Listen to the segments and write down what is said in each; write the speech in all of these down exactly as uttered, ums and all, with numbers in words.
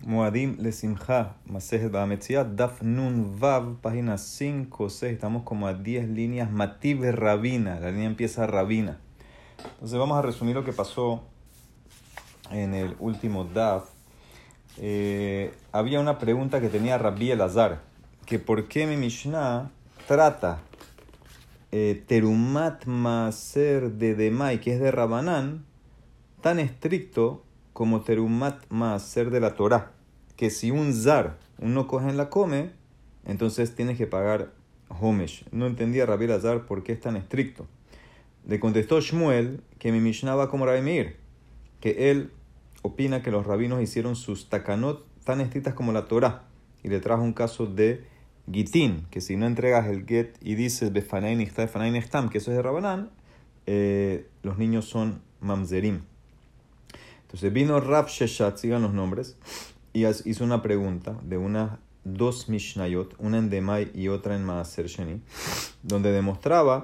Moadim le Simcha, Masejet Ba'ametziat, Daf Nun Vav, página cinco, seis. Estamos como a diez líneas. Mativ Rabina, la línea empieza Rabina. Entonces vamos a resumir lo que pasó en el último Daf. Eh, había una pregunta que tenía Rabbi Elazar, que por qué mi Mishnah trata eh, Terumat Maaser de Demai, que es de Rabanán, tan estricto como Terumat Maaser de la Torá, que si un zar, uno cogen la come, entonces tienes que pagar homesh. No entendía Rabbi Elazar por qué es tan estricto. Le contestó Shmuel que mi Mishnah va como Rabbi Meir, que él opina que los rabinos hicieron sus takanot tan estrictas como la Torá, y le trajo un caso de Gitín, que si no entregas el get y dices Befanai Nichta, Befanai Nechtam, que eso es de Rabanán, eh, los niños son mamzerim. Entonces vino Rav Sheshat, sigan los nombres, y hizo una pregunta de unas dos Mishnayot, una en Demai y otra en Maaser Sheni, donde demostraba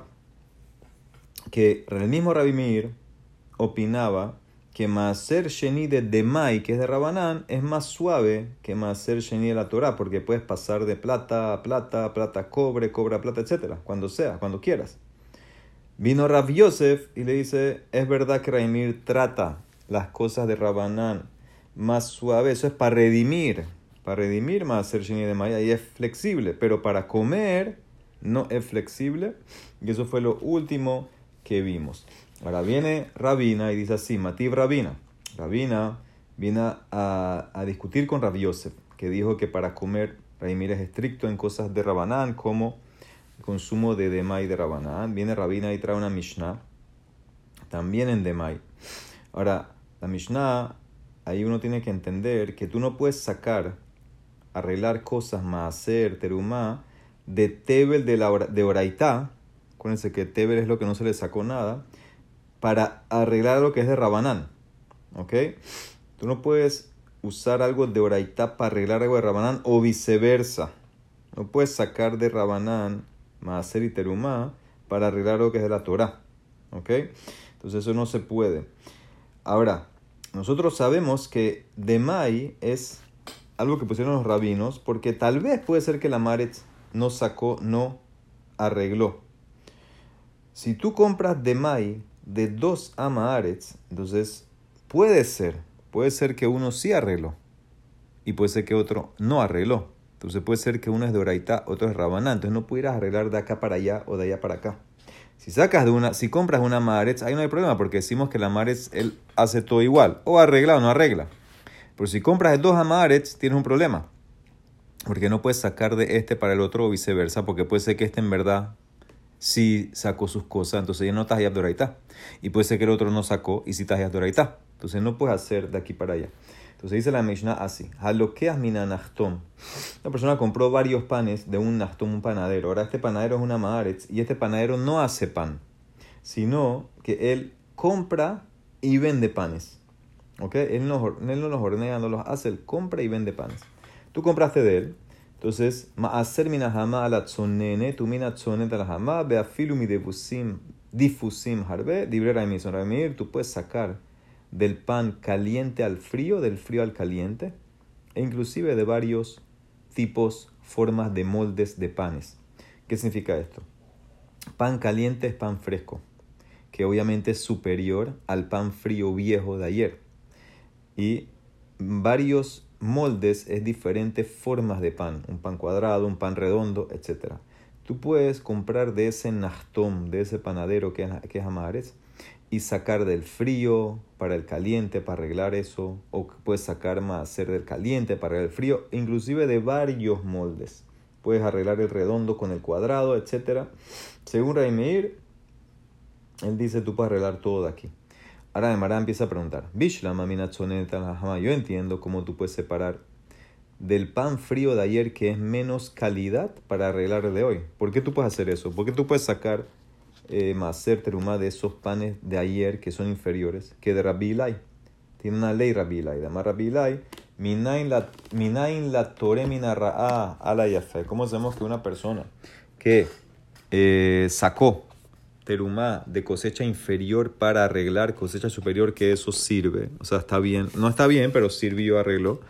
que el mismo Rabbi Meir opinaba que Maaser Sheni de Demai, que es de Rabanán, es más suave que Maaser Sheni de la Torá, porque puedes pasar de plata a plata, plata a cobre, cobre a plata, etcétera, cuando sea, cuando quieras. Vino Rav Yosef y le dice, es verdad que Rabbi Meir trata las cosas de Rabanán más suave, eso es para redimir, para redimir Maaser Sheni de Demai, ahí es flexible, pero para comer no es flexible, y eso fue lo último que vimos. Ahora viene Rabina y dice así, Mativ Rabina. Rabina viene a, a discutir con Rav Yosef, que dijo que para comer Rabbi Meir es estricto en cosas de Rabanán, como el consumo de Demai de Rabanán. Viene Rabina y trae una Mishnah, también en Demai. Ahora, la Mishnah, ahí uno tiene que entender que tú no puedes sacar, arreglar cosas, maaser, terumá, de Tebel de, la, de Oraitá. Acuérdense que Tebel es lo que no se le sacó nada, para arreglar lo que es de Rabanán, ¿ok? Tú no puedes usar algo de Oraitá para arreglar algo de Rabanán o viceversa. No puedes sacar de Rabanán, Maaser y Terumá para arreglar lo que es de la Torá, ¿ok? Entonces eso no se puede. Ahora, nosotros sabemos que Demai es algo que pusieron los rabinos porque tal vez puede ser que la Maretz no sacó, no arregló. Si tú compras Demai de dos Amaretz, entonces puede ser, puede ser que uno sí arregló y puede ser que otro no arregló. Entonces puede ser que uno es de Oraitá, otro es Rabanán. Entonces no pudieras arreglar de acá para allá o de allá para acá. Si sacas de una, si compras una Amaretz, ahí no hay problema porque decimos que la Amaretz él hace todo igual, o arregla o no arregla. Pero si compras de dos Amaretz, tienes un problema porque no puedes sacar de este para el otro o viceversa, porque puede ser que este en verdad si sacó sus cosas, entonces ya no estás ya de Oraitá. Y puede ser que el otro no sacó y si estás ya de Oraitá. Entonces no puedes hacer de aquí para allá. Entonces dice la Mishnah así: Halokeas mina nachtom. Una persona compró varios panes de un nachtom, un panadero. Ahora este panadero es una maaretz y este panadero no hace pan, sino que él compra y vende panes. ¿Ok? Él no, él no los hornea, no los hace, él compra y vende panes. Tú compraste de él. Entonces, ma'aser minahama ala tzonene, tu mina tzonet ala hama, beafilu mi difusim, difusim harbe, dibre Rabbi Meir. Rabbi Meir, tú puedes sacar del pan caliente al frío, del frío al caliente, e inclusive de varios tipos, formas de moldes de panes. ¿Qué significa esto? Pan caliente es pan fresco, que obviamente es superior al pan frío viejo de ayer. Y varios moldes es diferentes formas de pan, un pan cuadrado, un pan redondo, etcétera. Tú puedes comprar de ese nachtom, de ese panadero que es, que es Amaretz, y sacar del frío para el caliente para arreglar eso, o puedes sacar maaser del caliente para arreglar el frío, inclusive de varios moldes. Puedes arreglar el redondo con el cuadrado, etcétera. Según Rabbi Meir, él dice tú puedes arreglar todo de aquí. Ahora de Mará empieza a preguntar, yo entiendo cómo tú puedes separar del pan frío de ayer que es menos calidad para arreglar el de hoy. ¿Por qué tú puedes hacer eso? ¿Por qué tú puedes sacar eh, maaser terumá de esos panes de ayer que son inferiores que de Rabbi Ilai? Tiene una ley Rabbi Ilai. Además Rabbi Ilai, minain la, minain la tore minarra'a ala yafe. ¿Cómo sabemos que una persona que eh, sacó terumá de cosecha inferior para arreglar cosecha superior, que eso sirve? O sea, está bien, no está bien, pero sirvió, arregló.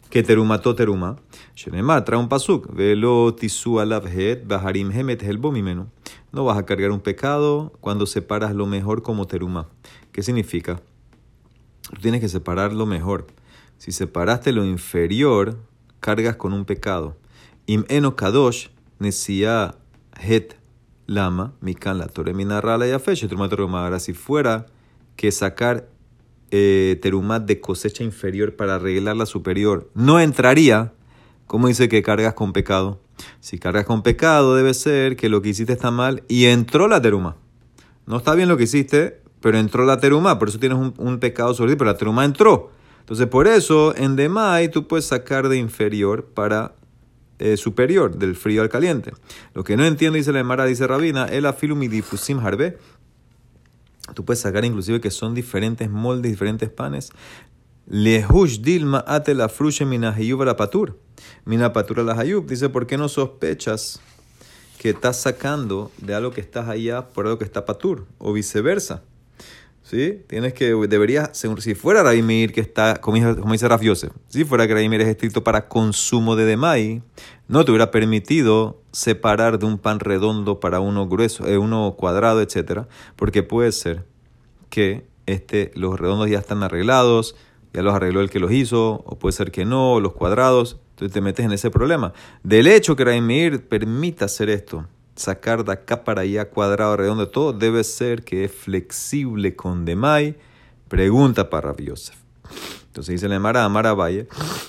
que terumato teruma. Shenemar trae un pasuk. Velo tisu alav het baharim hemet helbo mimenu. No vas a cargar un pecado cuando separas lo mejor como teruma. ¿Qué significa? Tú tienes que separar lo mejor. Si separaste lo inferior, cargas con un pecado. Im eno kadosh nesia het lama mikan la tore minarrala y afesh terumat teruma. Ahora, si fuera que sacar eh, terumat de cosecha inferior para arreglar la superior, no entraría, como dice que cargas con pecado. Si cargas con pecado, debe ser que lo que hiciste está mal y entró la teruma. No está bien lo que hiciste, pero entró la teruma. Por eso tienes un, un pecado sobre ti, pero la teruma entró. Entonces, por eso, en demai, tú puedes sacar de inferior para eh, superior, del frío al caliente. Lo que no entiendo, dice la Emara, dice Rabina, el afilum y difusim harbe. Tú puedes sacar inclusive que son diferentes moldes, diferentes panes. Lehush dilma ate la frushe minahiyub la patur. Mina patura la hayub. Dice, ¿por qué no sospechas que estás sacando de algo que estás allá por algo que está patur? O viceversa. ¿Sí? Tienes que, deberías, si fuera Rabbi Meir que está, como dice, como dice Rav Yosef, si fuera que Rabbi Meir es estricto para consumo de demai, no te hubiera permitido separar de un pan redondo para uno grueso, eh, uno cuadrado, etcétera, porque puede ser que este, los redondos ya están arreglados, ya los arregló el que los hizo, o puede ser que no, los cuadrados, entonces te metes en ese problema. Del hecho que Rabbi Meir permita hacer esto, sacar de acá para allá cuadrado, redondo, todo debe ser que es flexible con demai. Pregunta para Rav Yosef. Entonces dice la Emara, Amara Valle.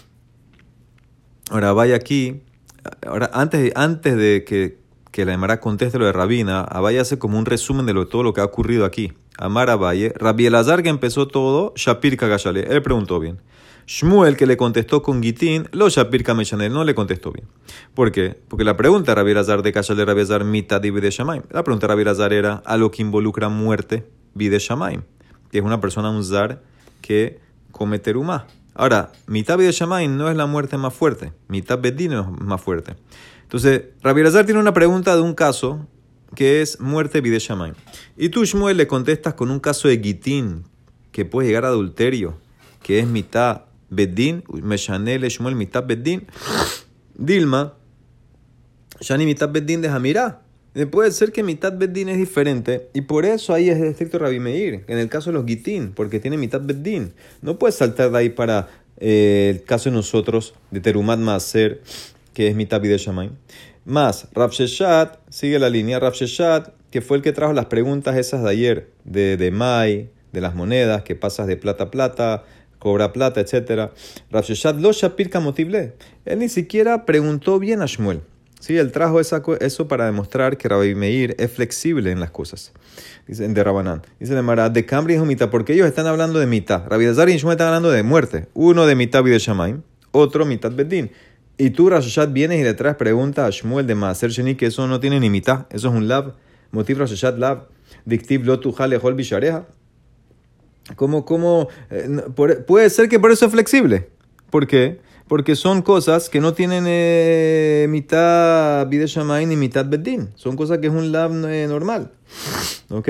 Ahora vaya aquí, ahora antes, antes de que, que la Emara conteste lo de Rabina, Abaye hace como un resumen de lo, todo lo que ha ocurrido aquí. Amara Valle, Rabbi Elazar que empezó todo, Shapir Kagashale, él preguntó bien. Shmuel, que le contestó con Gitín, lo Shapir Kameshanel, no le contestó bien. ¿Por qué? Porque la pregunta de Rabbi Elazar de Kashal de Rabbi Elazar mitad de Bide Shamaim. La pregunta de Rabbi Elazar era a lo que involucra muerte, Bide Shamaim, que es una persona, un zar, que come terumá. Ahora, mitad Bide Shamaim no es la muerte más fuerte, mitad Bedín es más fuerte. Entonces, Rabbi Elazar tiene una pregunta de un caso que es muerte Bide Shamaim. Y tú, Shmuel, le contestas con un caso de Gitín, que puede llegar a adulterio, que es mitad Bedín, Meshanel, Shmuel, mitad Bedín, Dilma, Shani, mitad Bedín de Jamirá. Puede ser que mitad Bedín es diferente, y por eso ahí es el estricto Rabbi Meir, en el caso de los Gitín, porque tiene mitad Bedín. No puedes saltar de ahí para eh, el caso de nosotros, de Terumat Maaser, que es mitad Bide Shamaim. Más, Rav Sheshat, sigue la línea, Rav Sheshat, que fue el que trajo las preguntas esas de ayer, de, de Mai, de las monedas, que pasas de plata a plata, cobra plata, etcétera. Rav Sheshat lo Shapir Kamotivle. Él ni siquiera preguntó bien a Shmuel. Sí, él trajo esa, eso para demostrar que Rabbi Meir es flexible en las cosas. Dice de Rabanán. Dice de Mara, de Cambri es mitad, porque ellos están hablando de mitad. Rabbi Elazar y Shmuel están hablando de muerte. Uno de mitad Bide Shamaim, otro mitad Bedín. Y tú, Rav Sheshat, vienes y le traes pregunta a Shmuel de Maaser Sheni, que eso no tiene ni mitad. Eso es un lab. Motiv Rav Sheshat lab. Dictiv lo tu jale hol bishareja. ¿Cómo, cómo, eh, por, puede ser que por eso es flexible? ¿Por qué? Porque son cosas que no tienen eh, mitad Bide Shamaim ni mitad Bedín. Son cosas que es un lab eh, normal. ¿Ok?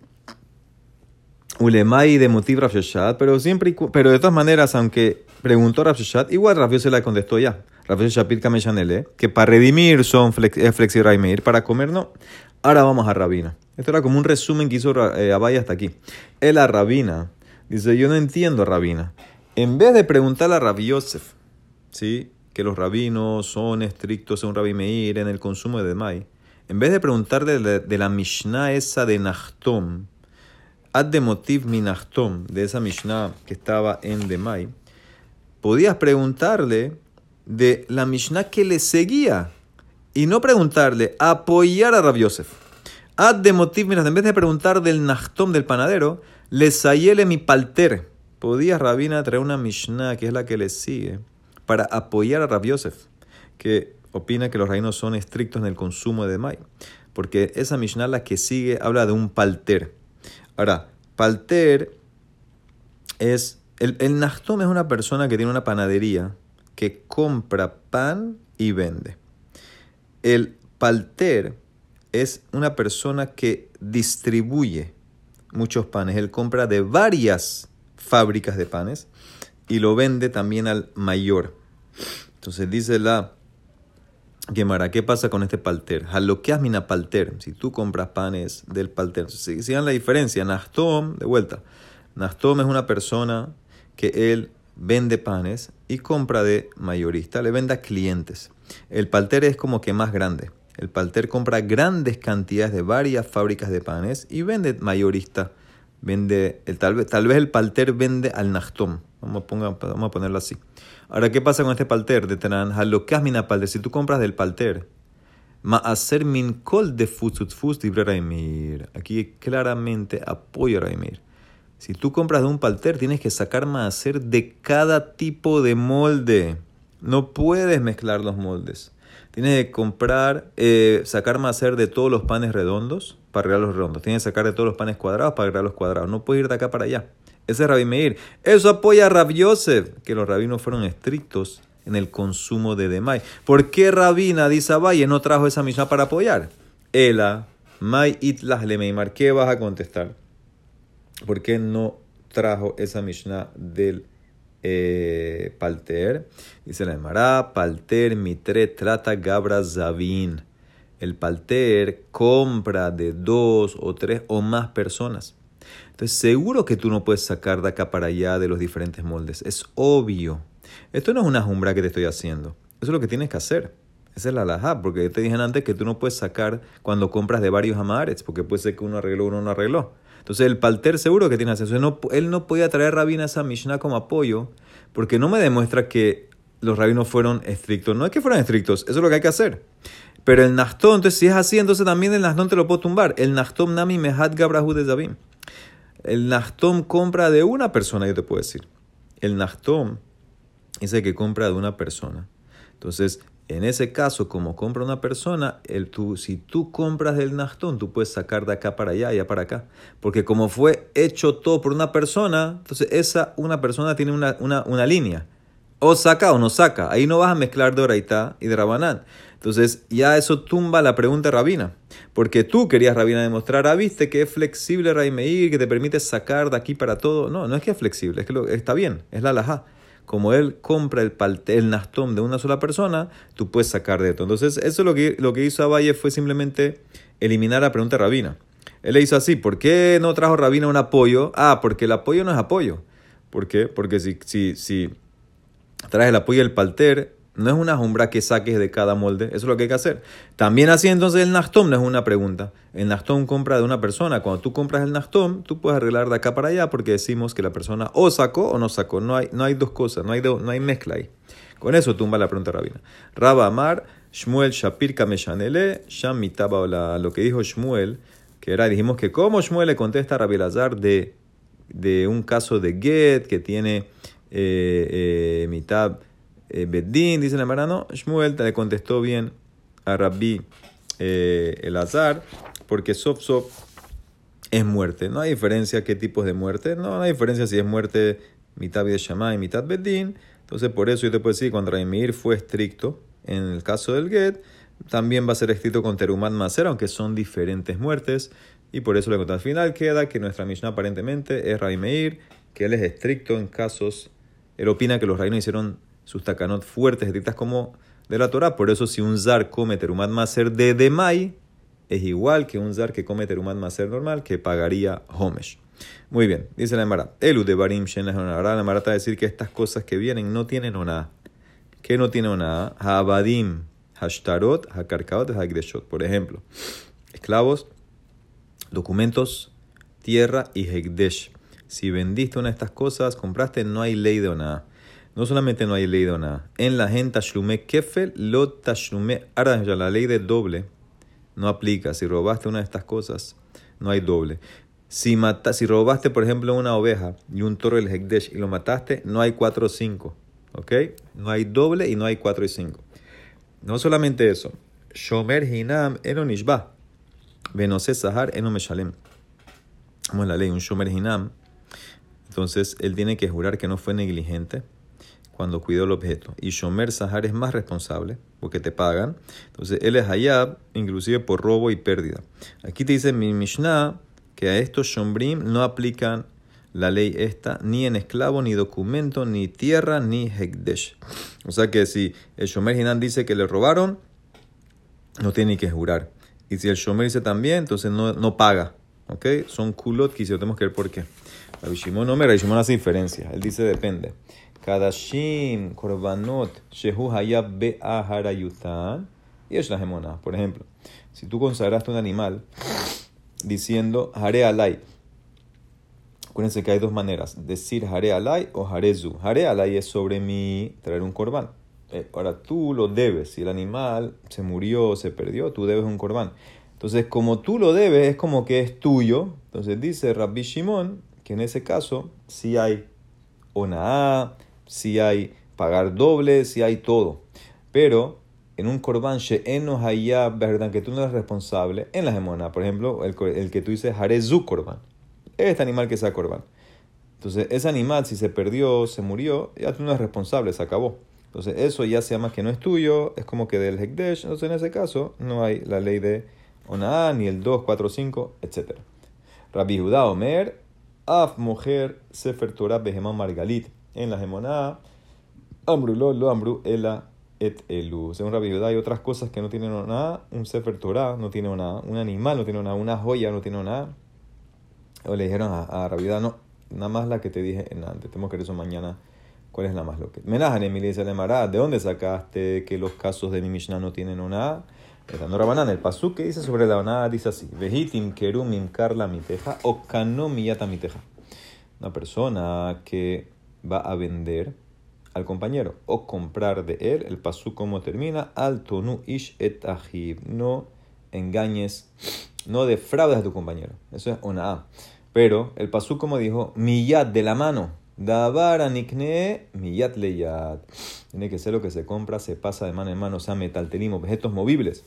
Ulemai de Motiv Rav Sheshat, pero siempre, pero de todas maneras, aunque preguntó Rav Sheshat, igual Rav Yosef la contestó ya. Rav Yosef Shapir Kameshanele, que para redimir son flex, es flexi Rabbi Meir, para comer no. Ahora vamos a Rabina. Esto era como un resumen que hizo eh, Abaye hasta aquí. Él a Rabina dice, yo no entiendo a Rabina. En vez de preguntarle a Rav Yosef, ¿sí?, que los rabinos son estrictos en un Rabbi Meir en el consumo de demai, en vez de preguntarle de, de la Mishnah esa de Nachtom, ad de motiv mi Nachtom, de esa Mishnah que estaba en demai, podías preguntarle de la Mishnah que le seguía y no preguntarle, apoyar a Rav Yosef. Ad de motiv, mira, en vez de preguntar del Nachtom del panadero, le sayele mi palter. Podías, Rabina, traer una Mishnah que es la que le sigue para apoyar a Rav Yosef, que opina que los rabinos son estrictos en el consumo de demai, porque esa Mishnah, la que sigue, habla de un palter. Ahora, palter es, el, el Nachtom es una persona que tiene una panadería que compra pan y vende. El palter es una persona que distribuye muchos panes. Él compra de varias fábricas de panes y lo vende también al mayor. Entonces dice la Gemara, ¿qué pasa con este palter? Halokeas mina palter. Si tú compras panes del palter. Entonces, sigan la diferencia. Nahtom, de vuelta. Nahtom es una persona que él vende panes y compra de mayorista. Le vende a clientes. El palter es como que más grande. El palter compra grandes cantidades de varias fábricas de panes y vende mayorista. Vende, el, tal, vez, tal vez el palter vende al Nahtom. Vamos a, ponga, vamos a ponerlo así. Ahora, ¿qué pasa con este palter de Tanan? Halokeas mina palter. Si tú compras del palter, ma'aser min kol de futzutfus libre Raimir. Aquí claramente apoya a Raimir. Si tú compras de un palter, tienes que sacar ma'aser de cada tipo de molde. No puedes mezclar los moldes. Tienes que comprar, eh, sacar ma'aser de todos los panes redondos para arreglar los redondos. Tienes que sacar de todos los panes cuadrados para arreglar los cuadrados. No puedes ir de acá para allá. Ese es Rabbi Meir. Eso apoya a Rav Yosef, que los rabinos fueron estrictos en el consumo de demay. ¿Por qué Rabina dice Abaye no trajo esa mishnah para apoyar? Ela, May itlah lemeimar. ¿Qué vas a contestar? ¿Por qué no trajo esa mishnah del eh, palter? Dice la Gemara, palter mitre trata gabra zavin. El palter compra de dos o tres o más personas. Entonces, seguro que tú no puedes sacar de acá para allá de los diferentes moldes. Es obvio. Esto no es una jumbra que te estoy haciendo. Eso es lo que tienes que hacer. Esa es la halajá, porque yo te dije antes que tú no puedes sacar cuando compras de varios amaretz, porque puede ser que uno arregló, uno no arregló. Entonces, el palter seguro que tiene que hacer eso. No, él no podía traer rabina esa mishnah como apoyo, porque no me demuestra que los rabinos fueron estrictos. No es que fueran estrictos, eso es lo que hay que hacer. Pero el Nahtom, entonces, si es así, entonces también el Nahtom te lo puedo tumbar. El Nahtom nami mehat gabrahu de Zabim. El Nahtom compra de una persona, yo te puedo decir. El Nahtom es el que compra de una persona. Entonces, en ese caso, como compra una persona, el, tú, si tú compras del Nahtom, tú puedes sacar de acá para allá y allá para acá. Porque como fue hecho todo por una persona, entonces esa una persona tiene una, una, una línea. O saca o no saca. Ahí no vas a mezclar de Oraitá y de Rabanán. Entonces, ya eso tumba la pregunta de Rabina. Porque tú querías, Rabina, demostrar, ah, viste que es flexible Rabbi Meir, que te permite sacar de aquí para todo. No, no es que es flexible, es que lo, está bien, es la halajá. Como él compra el, palte, el Nahtom de una sola persona, tú puedes sacar de esto. Entonces, eso es lo que, lo que hizo Abaye fue simplemente eliminar la pregunta de Rabina. Él le hizo así, ¿por qué no trajo Rabina un apoyo? Ah, porque el apoyo no es apoyo. ¿Por qué? Porque si, si, si traes el apoyo del palter, no es una jumbra que saques de cada molde. Eso es lo que hay que hacer. También así entonces el Nahtom no es una pregunta. El Nahtom compra de una persona. Cuando tú compras el Nahtom, tú puedes arreglar de acá para allá porque decimos que la persona o sacó o no sacó. No hay, no hay dos cosas, no hay, do, no hay mezcla ahí. Con eso tumba la pregunta rabina. Rabba Amar, Shmuel Shapir Kameshanele, Sham Mitaba, lo que dijo Shmuel, que era, dijimos que como Shmuel le contesta a Rabbi Elazar de, de un caso de Get que tiene eh, eh, Mitab Eh, Beddin, dice el hermano, Shmuel le contestó bien a Rabbi eh, Elazar, porque sof sof es muerte. No hay diferencia qué tipos de muerte, no, no hay diferencia si es muerte mitad de Shammai y mitad Beddin. Entonces, por eso yo te puedo decir, cuando Rabbi Meir fue estricto en el caso del Get, también va a ser estricto con Terumat Maser, aunque son diferentes muertes, y por eso le conté al final queda que nuestra Mishnah aparentemente es Rabbi Meir, que él es estricto en casos, él opina que los rabinos hicieron sus takanot fuertes, estrictas como de la Torah. Por eso si un zar come terumat maser de demay, es igual que un zar que come terumat maser normal, que pagaría homesh. Muy bien, dice la Gemara, Elu de barim shen la Ahora la Gemara está a decir que estas cosas que vienen no tienen oná. ¿Qué no tienen oná? Haabadim, hashtarot, hakarkaot, hagdeshot. Por ejemplo, esclavos, documentos, tierra y hekdesh. Si vendiste una de estas cosas, compraste, no hay ley de oná. No solamente no hay ley de nada. En la gente tashlume kefel, lo tashlume ara, la ley de doble no aplica. Si robaste una de estas cosas, no hay doble. Si mata, si robaste, por ejemplo, una oveja y un toro del hekdesh y lo mataste, no hay cuatro o cinco. ¿Ok? No hay doble y no hay cuatro y cinco. No solamente eso. Shomer hinam eno nishba. Benose sahar eno meshalem. Como es la ley, un shomer hinam. Entonces, él tiene que jurar que no fue negligente cuando cuidó el objeto. Y Shomer Sahar es más responsable, porque te pagan. Entonces, él es hayab, inclusive por robo y pérdida. Aquí te dice mi Mishnah que a estos Shombrim no aplican la ley esta, ni en esclavo, ni documento, ni tierra, ni hekdesh. O sea que si el Shomer Hinan dice que le robaron, no tiene ni que jurar. Y si el Shomer dice también, entonces no, no paga. ¿Ok? Son kulot que tenemos que ver por qué. Rabbi Shimon Omer, Rabbi Shimon hace diferencia. Él dice depende. Kadashim, korbanot, shehu hayab be'aharayutan, y es la gemona. Por ejemplo, si tú consagraste un animal diciendo hare alay, acuérdense que hay dos maneras, decir hare alay o harezu. Hare alay es sobre mí traer un corbán. Eh, ahora tú lo debes. Si el animal se murió, se perdió, tú debes un corbán. Entonces, como tú lo debes, es como que es tuyo. Entonces dice Rabbi Shimon que en ese caso sí hay onaá, sí hay pagar doble, sí hay todo. Pero en un corbán she'eno hayá, verdad que tú no eres responsable, en la gemona, por ejemplo, el, el que tú dices harezu corbán, este animal que sea corbán. Entonces, ese animal, si se perdió, se murió, ya tú no eres responsable, se acabó. Entonces, eso ya se llama que no es tuyo, es como que del hekdesh. Entonces, en ese caso, no hay la ley de onaá, ni el dos, cuatro, cinco, etcétera. Rabbi Judá Omer, af mujer sefer Torah behemá margalit. En la gemoná, ambru lo, lo ambru, ela et elu. Según Rabbi Judá, hay otras cosas que no tienen onaá. Un sefer Torah no tiene onaá. Un animal no tiene onaá. Una joya no tiene onaá. O le dijeron a, a Rabbi Judá, no, nada más la que te dije en antes. Tenemos que ver eso mañana. ¿Cuál es la más loca? Menajan Emily dice Lemara, ¿de dónde sacaste que los casos de mi Mishnah no tienen onaá? Estando Rabanán, el pasuk que dice sobre la onaá dice así: Vehitim kerum imkar la miteja o kano miyata miteja. Una persona que va a vender al compañero o comprar de él, el pasuk como termina, al tonu ish et ahiv. No engañes, no defraudes a tu compañero. Eso es onaá. Pero el pasuk como dijo, miyat de la mano. Davar anikne miyat leyat. Tiene que ser lo que se compra, se pasa de mano en mano, o sea, metaltelim, objetos movibles.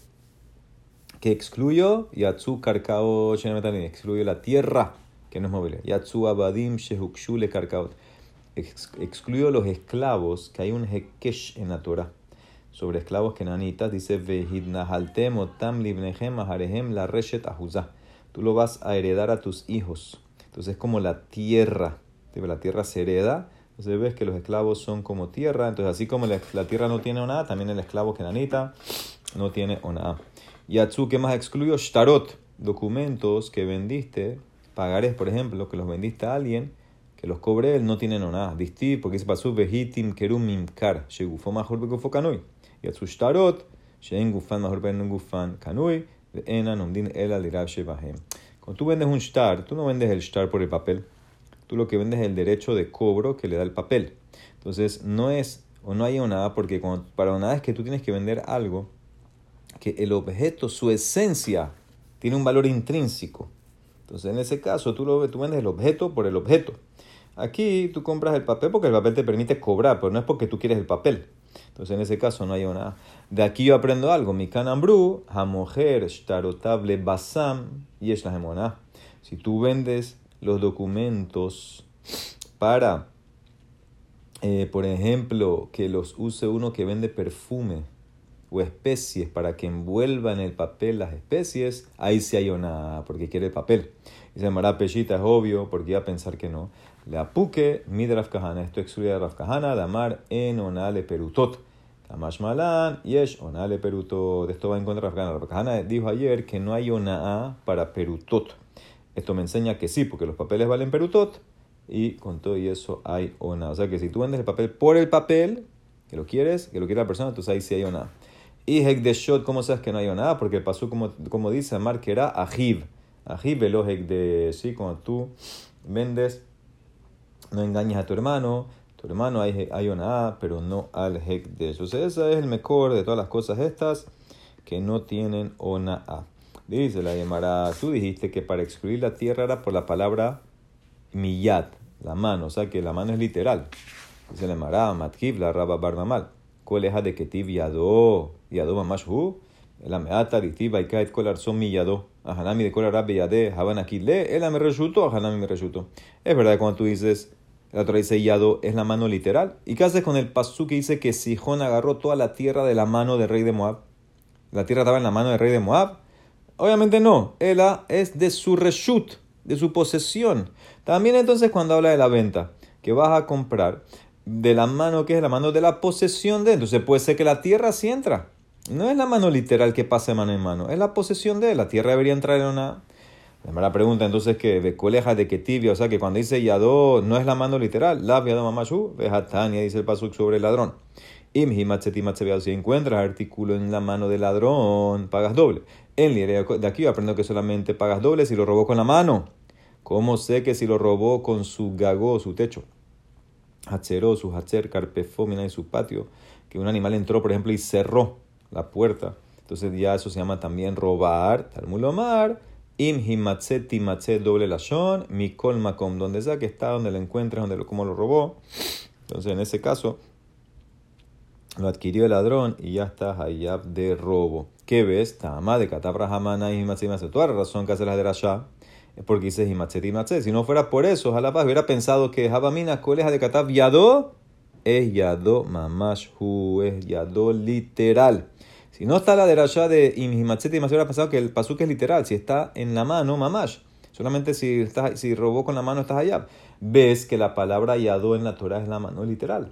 Que excluyo yatsu karkaot shenemetalin, excluyo la tierra que no es movible. Yatsu abadim shehukshu le karkaot. Excluyo los esclavos, que hay un hekesh en la Torah sobre esclavos kenanitas. Dice vehidnahaltem otam libnehem aharehem la reshet ahuzah. Tú lo vas a heredar a tus hijos. Entonces es como la tierra. La tierra se hereda. Entonces ves que los esclavos son como tierra. Entonces así como la, la tierra no tiene onaá, también el esclavo kenanita no tiene onaá. Yatsu, ¿qué más excluyo? Shtarot, documentos que vendiste, pagarés, por ejemplo, que los vendiste a alguien, que los cobre él, no tienen onaá. Disti, porque se pasó vehitim kerum mimkar, shegufo mejor begufo kanui. Yatsu shtarot, sheen gufan mejor ben gufan kanui, de ena nomdin el alirav shebahem. Cuando tú vendes un shtar, tú no vendes el shtar por el papel. Tú lo que vendes es el derecho de cobro que le da el papel. Entonces, no es, o no hay onaá, porque cuando, para onaá es que tú tienes que vender algo que el objeto, su esencia, tiene un valor intrínseco. Entonces, en ese caso, tú, lo, tú vendes el objeto por el objeto. Aquí tú compras el papel porque el papel te permite cobrar, pero no es porque tú quieres el papel. Entonces, en ese caso, no hay onaá. De aquí yo aprendo algo. Mi canambru, hamoher, shtarotable, basam, y es la gemoná. Si tú vendes los documentos para, eh, por ejemplo, que los use uno que vende perfume o especies para que envuelva en el papel las especies, ahí sí hay onaá, porque quiere el papel. Dice Mará Peshita, es obvio, porque iba a pensar que no. Le apuque, mid Rav Kahana, esto excluye a Rav Kahana, damar en onaá le perutot. Kamash malan, yesh onaá le perutot. Esto va en contra de Rav Kahana. Rav Kahana dijo ayer que no hay onaá para perutot. Esto me enseña que sí, porque los papeles valen perutot, y con todo y eso hay onaá. O sea que si tú vendes el papel por el papel, que lo quieres, que lo quiere la persona, entonces ahí sí hay onaá. Y hekdeshot, ¿cómo sabes que no hay onaá? Porque el pasú, como, como dice, amar que era ajiv. Ajiv el hekdesh, ¿sí? Cuando tú vendes, no engañes a tu hermano, tu hermano hay, hay onaá, pero no al hekdesh. O sea, ese es el mejor de todas las cosas estas que no tienen onaá. Dice la Gemara, tú dijiste que para excluir la tierra era por la palabra miyat, la mano, o sea que la mano es literal. Dice la Gemara, matkiv la raba barnamal. ¿Cuál es de ketiv yadó? Yadó mamashu. La meata ditiv baikaet kolar son mi yadó. Ahanami de kolar rabbe yadé. Haban aquí le. El me resultó. Ahanami me resultó. Es verdad cuando tú dices, la otra dice yadó, es la mano literal. ¿Y qué haces con el pasú que dice que Sihón agarró toda la tierra de la mano del rey de Moab? La tierra estaba en la mano del rey de Moab. Obviamente no, ella es de su reshut, de su posesión. También entonces cuando habla de la venta, que vas a comprar de la mano, que es la mano de la posesión de él. Entonces puede ser que la tierra sí entra. No es la mano literal que pasa de mano en mano, es la posesión de él. La tierra debería entrar en una... La pregunta entonces que de coleja de que tibia, o sea que cuando dice yadó no es la mano literal, la yadó mamashu, vejatania, dice el pasuk sobre el ladrón. Imhi matzeti matzebeado, si encuentras artículo en la mano del ladrón, pagas doble. En de aquí yo aprendo que solamente pagas doble si lo robó con la mano. ¿Cómo sé que si lo robó con su gagó, su techo? Hacheró, su hacher, carpefómina y su patio, que un animal entró, por ejemplo, y cerró la puerta. Entonces ya eso se llama también robar, talmulomar. Im himatzet timatzet doble lashon, mikol makom, donde sea que está, donde lo encuentres, donde lo, como lo robó. Entonces en ese caso lo adquirió el ladrón y ya está hayab de robo. ¿Qué ves? Tama de katabrahmana y himatzet timatzet. Toda la razón que hace la de Rasha es porque dice himatzet timatzet. Si no fuera por eso, ojalá hubiera pensado que Habamina coleja de katab yadó es yadó mamashhu, es yadó literal. Si no está la derashá de Imhimatzet y más hubiera pensado que el pasuk es literal. Si está en la mano, mamash. Solamente si, estás, si robó con la mano, estás allá. Ves que la palabra yadó en la Torah es la mano literal.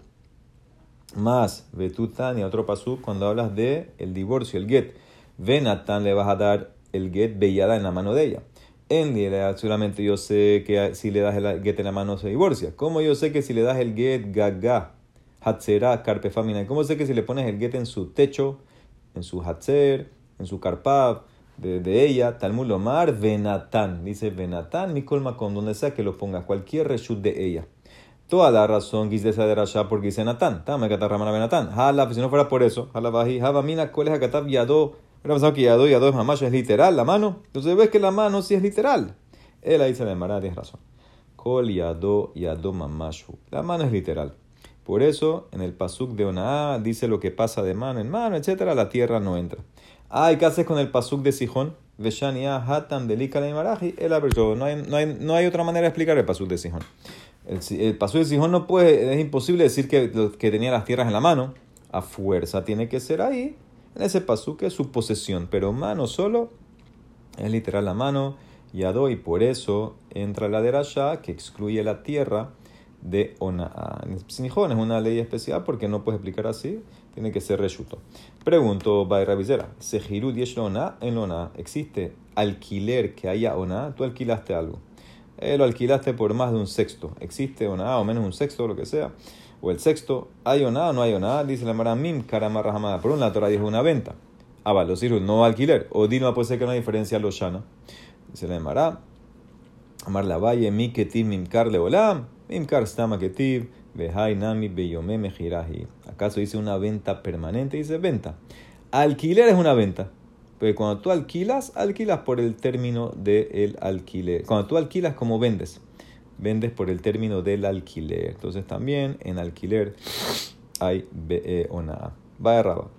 Más, Betután y otro pasuk cuando hablas de el divorcio, el get. Venatán le vas a dar el get bellada en la mano de ella. En realidad, solamente yo sé que si le das el get en la mano se divorcia. ¿Cómo yo sé que si le das el get gaga, hatzera, carpefamina? ¿Cómo sé que si le pones el get en su techo, en su hatzer, en su karpav, de, de ella, Talmud Lomar, Venatán, dice Venatán, Mikol Makom, donde sea que lo pongas, cualquier reshut de ella. Toda la razón quise esa de Rasha porque dice Natán, Tama Katarramana Venatán, Halaf, si no fuera por eso, Halabahi, Habamina, ¿cuál es Akatab Yadó? Hubiera pensado que Yadó, Yadó es mamash, es literal, la mano. Entonces ves que la mano sí es literal. Él ahí se le mará, tienes razón. Kol Yadó, Yadó mamashu. La mano es literal. Por eso, en el pasuk de Onaá dice lo que pasa de mano en mano, etcétera, la tierra no entra. Ah, ¿y qué haces con el pasuk de Sijón? Veshania hatam delika la imaraji, el aberto. No hay, no, hay, no hay otra manera de explicar el pasuk de Sijón. El, el pasuk de Sijón no puede, es imposible decir que, que tenía las tierras en la mano. A fuerza tiene que ser ahí, en ese pasuk que es su posesión. Pero mano solo, es literal la mano, yadó, y por eso entra la derashá que excluye la tierra de Onaá. Sijón es una ley especial porque no puedes explicar así, tiene que ser reshuto. Pregunto, Baira Vizera, Sejirut yesh Onaá en Onaá, ¿existe alquiler que haya Onaá? Tú alquilaste algo, eh, lo alquilaste por más de un sexto, ¿existe Onaá o menos un sexto, lo que sea? O el sexto, ¿hay Onaá o no hay Onaá? Dice la Mara Mim, Karamarra Hamada. Por un lado, Torah dijo una venta. Ah, va, los Sirut, no alquiler. O Dino puede ser que no hay diferencia a los Shana. Dice la Mara, Amar la Valle, Mi Ketiv Mimkar Leolam. Mimkar stama ketiv, vehai nami beyome mejirahi. ¿Acaso dice una venta permanente? Dice venta. Alquiler es una venta. Porque cuando tú alquilas, alquilas por el término del alquiler. Cuando tú alquilas, como vendes. Vendes por el término del alquiler. Entonces también en alquiler hay be ona. Va de Raba.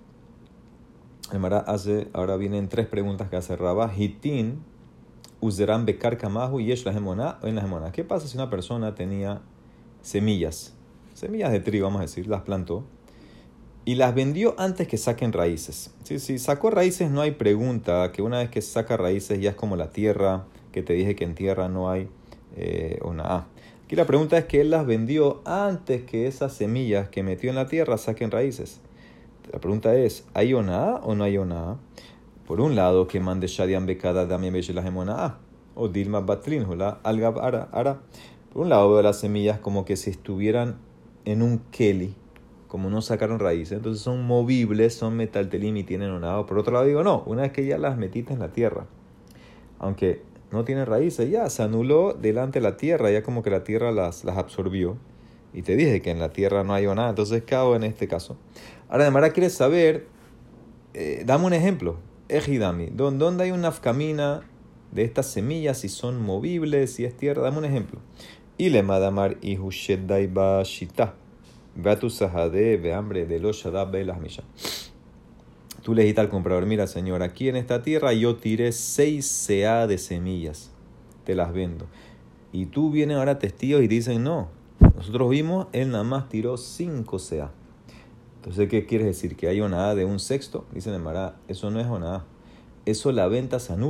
El Mará hace, ahora vienen tres preguntas que hace Raba. Hitin. Uzeran bekar kamahu yesh la gemona o en la gemona. ¿Qué pasa si una persona tenía semillas? Semillas de trigo, vamos a decir, las plantó y las vendió antes que saquen raíces. Si sí, sí, sacó raíces, no hay pregunta, que una vez que saca raíces ya es como la tierra, que te dije que en tierra no hay eh, una A. Aquí la pregunta es que él las vendió antes que esas semillas que metió en la tierra saquen raíces. La pregunta es, ¿hay una A o no hay una A? Por un lado, que mande Shadian Bekada Damien Beche la Gemona A, o Dilma Batlin, o la Algab Ara, Ara. Por un lado, veo las semillas como que si estuvieran en un Keli, como no sacaron raíces, entonces son movibles, son metaltelim y tienen una A. Por otro lado, digo, no, una vez que ya las metiste en la tierra, aunque no tienen raíces, ya se anuló delante de la tierra, ya como que la tierra las, las absorbió. Y te dije que en la tierra no hay nada, entonces, ¿qué hago en este caso? Ahora, de Mara, ¿quieres saber? Eh, dame un ejemplo. Ejidami, ¿dónde hay una nafkamina de estas semillas? Si son movibles, si es tierra, dame un ejemplo. Y le madamar y husheddai ba shita. Beatu sahade ve hambre de los shadab be las misha. Tú le dijiste al comprador, mira señor, aquí en esta tierra yo tiré seis seá de semillas, te las vendo. Y tú vienes ahora testigos y dicen, no, nosotros vimos, él nada más tiró cinco seá. Entonces, ¿qué quieres decir? ¿Que hay una A de un sexto? Dicen en Mará, eso no es una A. Eso la venta se anula.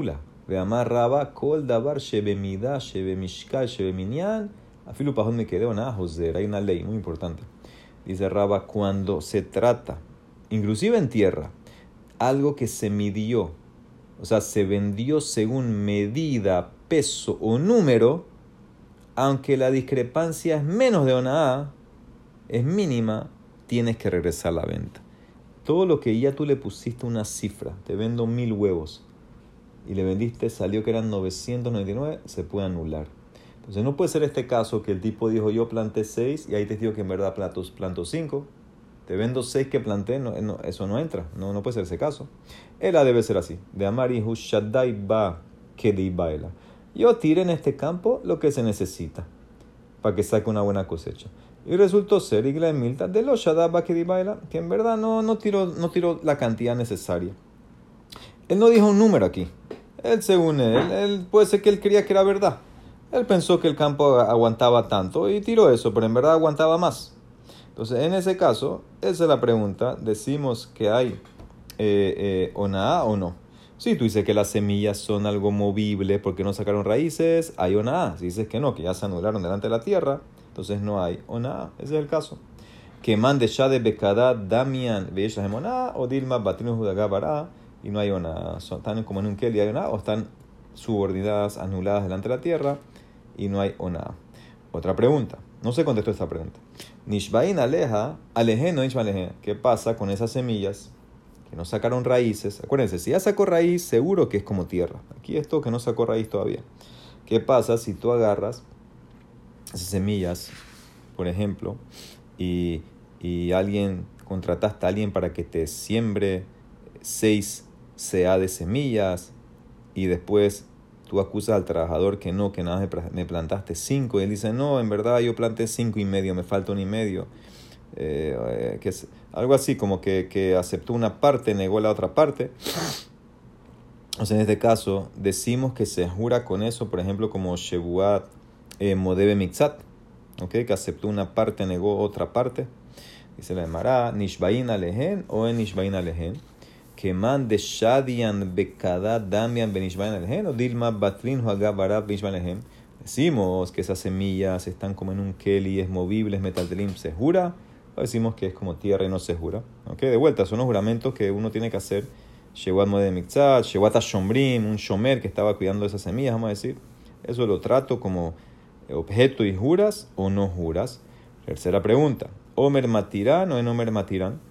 Veamar Raba, Kol Dabar Shebemida, Shebemishkal, Shebeminyan, Afilu Pajón me quedó nada, Joser. Hay una ley muy importante. Dice Raba, cuando se trata, inclusive en tierra, algo que se midió, o sea, se vendió según medida, peso o número, aunque la discrepancia es menos de una, es mínima, tienes que regresar la venta. Todo lo que ya tú le pusiste una cifra, te vendo mil huevos, y le vendiste, salió que eran novecientos noventa y nueve, se puede anular. Entonces no puede ser este caso que el tipo dijo, yo planté seis, y ahí te digo que en verdad planto, planto cinco. Te vendo seis que planté, no, no, eso no entra, no, no puede ser ese caso. Ela debe ser así. De Amari Hushadai ba Kedi baila. Yo tiré en este campo lo que se necesita para que saque una buena cosecha. Y resultó ser Igla Milta de los Shadai ba Kedi baila, que en verdad no, no, tiró, no tiró la cantidad necesaria. Él no dijo un número aquí. Él, según él, él, puede ser que él creía que era verdad. Él pensó que el campo aguantaba tanto y tiró eso, pero en verdad aguantaba más. Entonces, en ese caso, esa es la pregunta. Decimos que hay eh, eh, onaá o no. Si tú dices que las semillas son algo movible porque no sacaron raíces, hay onaá. Si dices que no, que ya se anularon delante de la tierra, entonces no hay onaá. Ese es el caso. Que mande ya de becada damian veishas emoná o dilma batinu judagabara y no hay onaá. Están como en un keli, hay onaá, o están subordinadas, anuladas delante de la tierra y no hay onaá. Otra pregunta. No se contestó esta pregunta. Nishbain aleja, aleje no nishbain aleje. ¿Qué pasa con esas semillas que no sacaron raíces? Acuérdense, si ya sacó raíz, seguro que es como tierra. Aquí esto que no sacó raíz todavía. ¿Qué pasa si tú agarras esas semillas, por ejemplo, y, y alguien, contrataste a alguien para que te siembre seis C A de semillas y después tú acusas al trabajador que no, que nada me plantaste cinco. Y él dice, no, en verdad yo planté cinco y medio, me falta un y medio. Eh, eh, que es algo así, como que, que aceptó una parte, negó la otra parte. O sea, en este caso, decimos que se jura con eso, por ejemplo, como Shebuat eh, Modebe Mixat, ¿okay? Que aceptó una parte, negó otra parte. Dice la Gemara, Nishbain Alehen o en Nishbain Alehen. Que man de Shadian Bekada Damian Benishbain Alehen o Dilma Batlin Huagabara Benishbain Alehen. Decimos que esas semillas están como en un keli, es movible, es metaltelim, se jura. O decimos que es como tierra y no se jura. ¿Okay? De vuelta, son los juramentos que uno tiene que hacer. Shewat Modeh Miktzat, Shewat Shombrim, un shomer que estaba cuidando de esas semillas, vamos a decir. Eso lo trato como objeto y juras o no juras. Tercera pregunta. Omer Matirán o en Omer Matirán.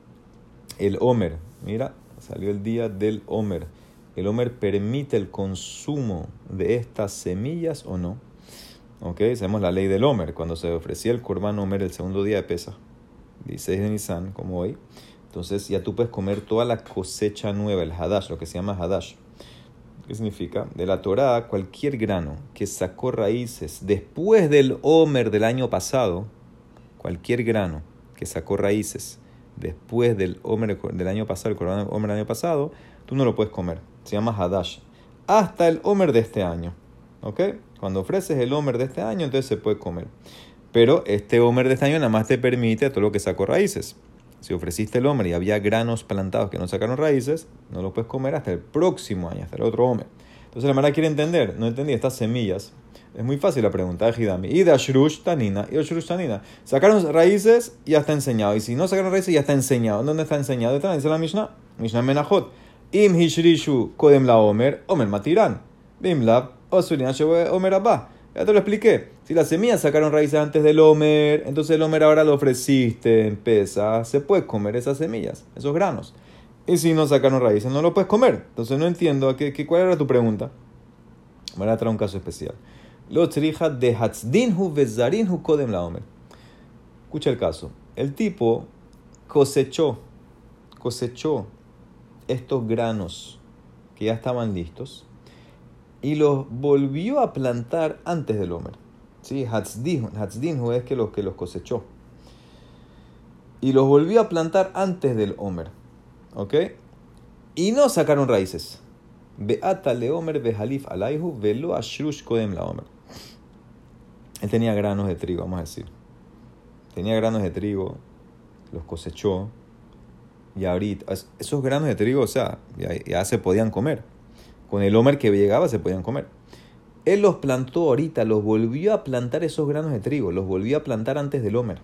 El Omer, mira, salió el día del Omer. ¿El Omer permite el consumo de estas semillas o no? Ok, sabemos la ley del Omer. Cuando se ofrecía el Corban Omer el segundo día de Pesaj, dieciséis de Nisan, como hoy, entonces ya tú puedes comer toda la cosecha nueva, el Hadash, lo que se llama Hadash. ¿Qué significa? De la Torá, cualquier grano que sacó raíces después del Omer del año pasado, cualquier grano que sacó raíces después del Omer del año pasado, el Corban Omer del año pasado, tú no lo puedes comer. Se llama Hadash. Hasta el Omer de este año. ¿Ok? Cuando ofreces el Omer de este año, entonces se puede comer. Pero este Omer de este año nada más te permite todo lo que sacó raíces. Si ofreciste el Omer y había granos plantados que no sacaron raíces, no lo puedes comer hasta el próximo año, hasta el otro Omer. Entonces la Mara quiere entender, no entendí, estas semillas. Es muy fácil la pregunta de Hidami. Y de Ashrush Tanina, y Ashrush Tanina. Sacaron raíces y ya está enseñado. Y si no sacaron raíces, ya está enseñado. ¿Dónde está enseñado? Está dice la Mishnah. Mishnah Menachot. Im Hishrishu Kodem la Omer, Omer Matiran. Bim Lab, Osulina Shewe Omer Abba. Ya te lo expliqué. Si las semillas sacaron raíces antes del Omer, entonces el Omer ahora lo ofreciste en pesa, se puede comer esas semillas, esos granos. Y si no sacaron raíces, no lo puedes comer. Entonces no entiendo, ¿qué, qué, ¿cuál era tu pregunta? Voy a traer un caso especial. Lo trija de Hatzdinhu Vezarinhu Kodem la Omer. Escucha el caso. El tipo cosechó, cosechó estos granos que ya estaban listos y los volvió a plantar antes del Omer. ¿Sí? Hatzdinhu es que los, que los cosechó. Y los volvió a plantar antes del Omer. ¿Ok? Y no sacaron raíces. Beata le Omer behalif alaihu velo ashrush kodem la Omer. Él tenía granos de trigo, vamos a decir. Tenía granos de trigo, los cosechó. Y ahorita, esos granos de trigo, o sea, ya, ya se podían comer. Con el Omer que llegaba se podían comer. Él los plantó ahorita, los volvió a plantar esos granos de trigo, los volvió a plantar antes del Omer.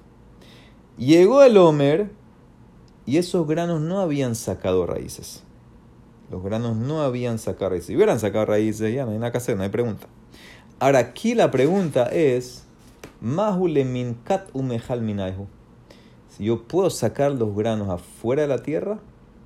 Llegó el Omer y esos granos no habían sacado raíces. Los granos no habían sacado raíces. Si hubieran sacado raíces, ya no hay nada que hacer, no hay pregunta. Ahora, aquí la pregunta es, Mahule min kat umehal minaihu. Si yo puedo sacar los granos afuera de la tierra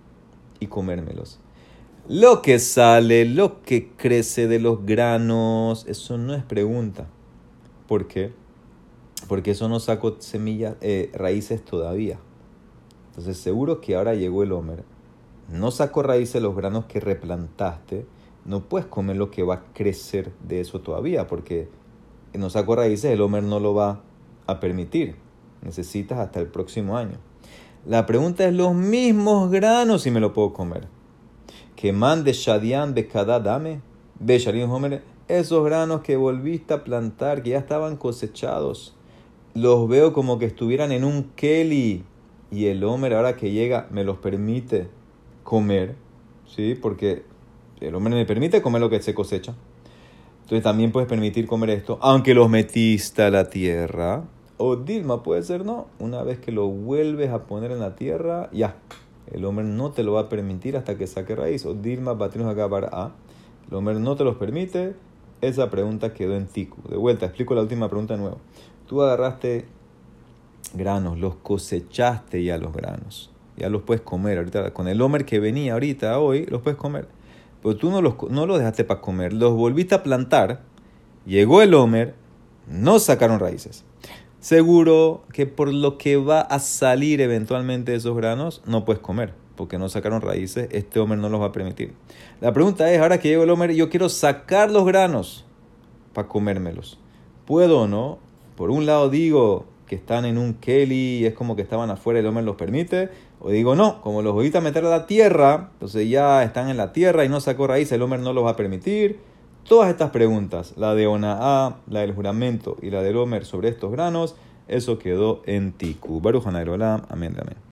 y comérmelos. Lo que sale, lo que crece de los granos, eso no es pregunta. ¿Por qué? Porque eso no sacó semillas, eh, raíces todavía. Entonces seguro que ahora llegó el Omer. No sacó raíces los granos que replantaste. No puedes comer lo que va a crecer de eso todavía. Porque no sacó raíces, el Omer no lo va a permitir. Necesitas hasta el próximo año. La pregunta es los mismos granos si me lo puedo comer. Que mande Shadian Bekadá dame, ve Shadian Homer, esos granos que volviste a plantar, que ya estaban cosechados, los veo como que estuvieran en un keli, y el Homer ahora que llega me los permite comer, ¿sí? Porque el Homer me permite comer lo que se cosecha. Entonces también puedes permitir comer esto, aunque los metiste a la tierra. O Dilma, puede ser no, una vez que lo vuelves a poner en la tierra, ya. El Omer no te lo va a permitir hasta que saque raíz. O Dilma, batimos acá para A. El Omer no te los permite. Esa pregunta quedó en tiku. De vuelta, explico la última pregunta de nuevo. Tú agarraste granos, los cosechaste ya los granos. Ya los puedes comer. Ahorita, con el Omer que venía ahorita, hoy, los puedes comer. Pero tú no los, no los dejaste para comer. Los volviste a plantar. Llegó el Omer. No sacaron raíces. Seguro que por lo que va a salir eventualmente de esos granos, no puedes comer, porque no sacaron raíces, este Omer no los va a permitir. La pregunta es, ahora que llegó el Omer, yo quiero sacar los granos para comérmelos. ¿Puedo o no? Por un lado digo que están en un keli y es como que estaban afuera y el Omer los permite, o digo no, como los voy a meter a la tierra, entonces ya están en la tierra y no sacó raíces, el Omer no los va a permitir. Todas estas preguntas, la de Onaá, la del juramento y la del Omer sobre estos granos, eso quedó en Tiku. Baruch Hanay Olam, amén, amén.